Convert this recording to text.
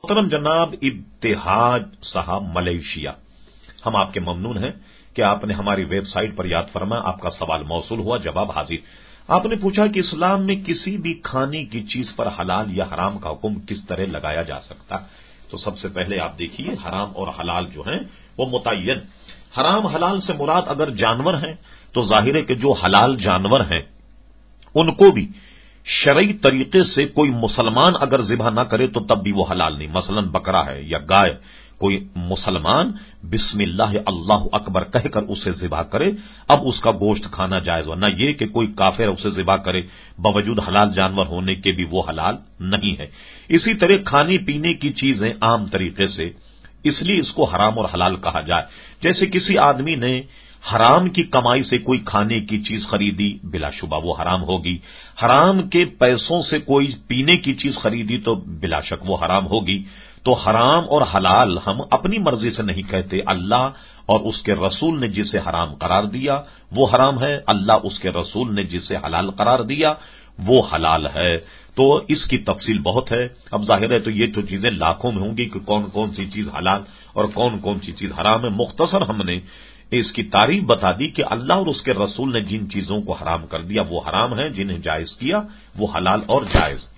محترم جناب ابتہاج صاحب ملیشیا، ہم آپ کے ممنون ہیں کہ آپ نے ہماری ویب سائٹ پر یاد فرمایا، آپ کا سوال موصول ہوا، جواب حاضر۔ آپ نے پوچھا کہ اسلام میں کسی بھی کھانے کی چیز پر حلال یا حرام کا حکم کس طرح لگایا جا سکتا؟ تو سب سے پہلے آپ دیکھیے، حرام اور حلال جو ہیں وہ متعین۔ حرام حلال سے مراد اگر جانور ہیں تو ظاہر ہے کہ جو حلال جانور ہیں ان کو بھی شرعی طریقے سے کوئی مسلمان اگر ذبح نہ کرے تو تب بھی وہ حلال نہیں۔ مثلا بکرا ہے یا گائے، کوئی مسلمان بسم اللہ اللہ اکبر کہہ کر اسے ذبح کرے، اب اس کا گوشت کھانا جائز ہو، نہ یہ کہ کوئی کافر اسے ذبح کرے باوجود حلال جانور ہونے کے بھی وہ حلال نہیں ہے۔ اسی طرح کھانے پینے کی چیزیں عام طریقے سے اس لیے اس کو حرام اور حلال کہا جائے، جیسے کسی آدمی نے حرام کی کمائی سے کوئی کھانے کی چیز خریدی، بلا شبہ وہ حرام ہوگی۔ حرام کے پیسوں سے کوئی پینے کی چیز خریدی تو بلا شک وہ حرام ہوگی۔ تو حرام اور حلال ہم اپنی مرضی سے نہیں کہتے، اللہ اور اس کے رسول نے جسے حرام قرار دیا وہ حرام ہے، اللہ اس کے رسول نے جسے حلال قرار دیا وہ حلال ہے۔ تو اس کی تفصیل بہت ہے، اب ظاہر ہے تو یہ تو چیزیں لاکھوں میں ہوں گی کہ کون کون سی چیز حلال اور کون کون سی چیز حرام ہے۔ مختصر ہم نے اس کی تعریف بتا دی کہ اللہ اور اس کے رسول نے جن چیزوں کو حرام کر دیا وہ حرام ہے، جنہیں جائز کیا وہ حلال اور جائز۔